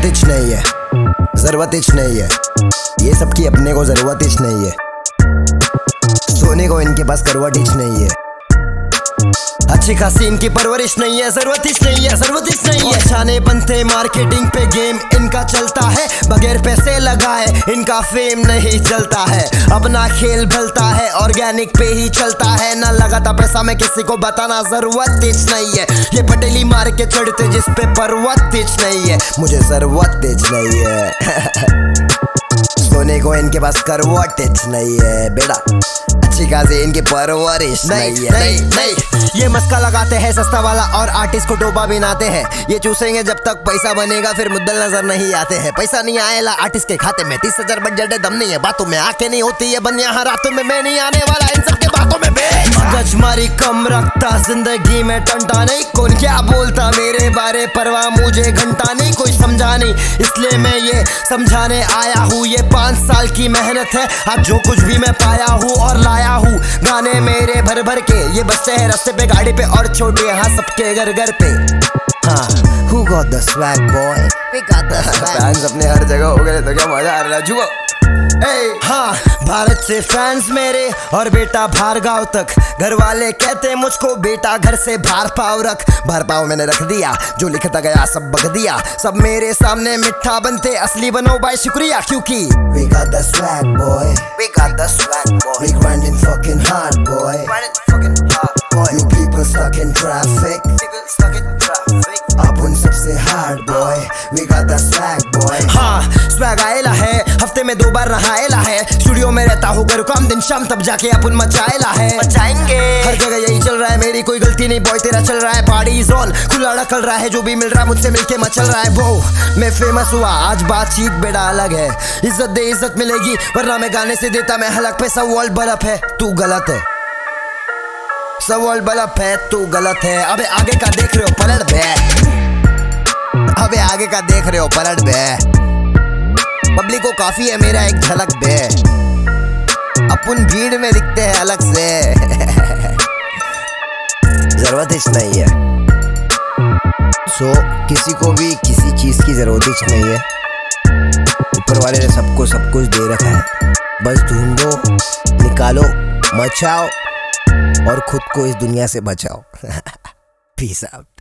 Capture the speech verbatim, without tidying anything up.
जरूरत हिच नहीं है, जरूरत हिच नहीं है, ये सबकी अपने को जरूरत हिच नहीं है। सोने को इनके पास करवट हिच नहीं है, अच्छी खासी इनकी परवरिश नहीं है, जरूरत हिच नहीं है, जरूरत हिच नहीं है। छाने बनते मार्केटिंग पे गेम इनका चलता है, बगैर पैसे लगाए इनका फेम नहीं चलता है। अपना खेल भलता है, ऑर्गेनिक पे ही चलता है, ना लगाता पैसा मैं किसी को बताना जरूरत हिच नहीं है। ये पटेली मार के चढ़ते जिस पे पर्वत हिच नहीं है, मुझे जरूरत हिच नहीं है। सोने को इनके पास करवट हिच नहीं है बेटा, अच्छी खासी इनकी परवरिश नहीं है। नहीं नहीं ये मस्का लगाते हैं सस्ता वाला और आर्टिस्ट को डोबा बिनाते हैं। ये चूसेंगे जब तक पैसा बनेगा, फिर मुद्दल नजर नहीं आते हैं। पैसा नहीं आएला आर्टिस्ट के खाते में, तीस हजार बजट है, दम नहीं है बातों में, आके नहीं होती है बन यहाँ रातों में। मैं नहीं आने वाला इन सब के बातों में, गजमारी कम रखता जिंदगी में टंटा नहीं। कौन क्या बोलता मेरे बारे परवाह मुझे घंटा नहीं, कोई समझा नहीं इसलिए मैं ये समझाने आया हूँ। ये पाँच साल की मेहनत है, आज जो कुछ भी मैं पाया हूँ और लाया हूँ, गाने मेरे भर भर के ये बसते हैं रास्ते पे गाड़ी पे और छोटे यहाँ सबके घर घर पे। हाँ, who got the swag boy? We got the swag. Fans अपने हर जगह हो गए तो क्या मजा आ रहा है जुगो। हाँ, भारत से फैंस मेरे और बेटा बाहर गाँव तक। घर वाले कहते मुझको बेटा घर से बाहर पाव रख। बाहर पाव मैंने रख दिया, जो लिखता गया सब बग दिया। सब मेरे सामने मिठा बनते, असली बनो भाई शुक्रिया क्योंकि we got the swag boy, we got the swag boy, we grinding fucking hard boy, grinding fucking hard boy. You people stuck in traffic, people stuck in traffic. अपन सबसे hard boy, we got the swag boy. हाँ, swag आएला है, हफ्ते में दो बार नहाएला है। Studio में रहता हूँ करूँ काम दिन शाम, तब जाके अपन मचाएला है। मचाएंगे हर जगह यही चल रहा है, मेरी कोई गलती नहीं बॉय तेरा चल रहा है। पार्टी जोन खुला ढकल रहा है, जो भी मिल रहा है मुझसे मिलके मचल रहा है। वो मैं फेमस हुआ, आज बातचीत बेटा अलग है। इज्जत दे इज्जत मिलेगी, वरना मैं गाने से देता मैं हलक पे। सब वर्ल्ड बल्ब है, तू गलत है, सब वर्ल्ड बल्ब है, तू गलत है। अबे आगे का देख रहे हो पलट बे, अबे आगे का देख रहे हो पलट बे। पब्लिक को काफी है मेरा एक झलक बे, अपन भीड़ में दिखते हैं अलग से। जरूरत हिच नहीं है, सो so, किसी को भी किसी चीज की जरूरत हिच नहीं है। ऊपर वाले ने सबको सब कुछ दे रखा है, बस ढूंढो, निकालो, मचाओ और खुद को इस दुनिया से बचाओ। Peace out.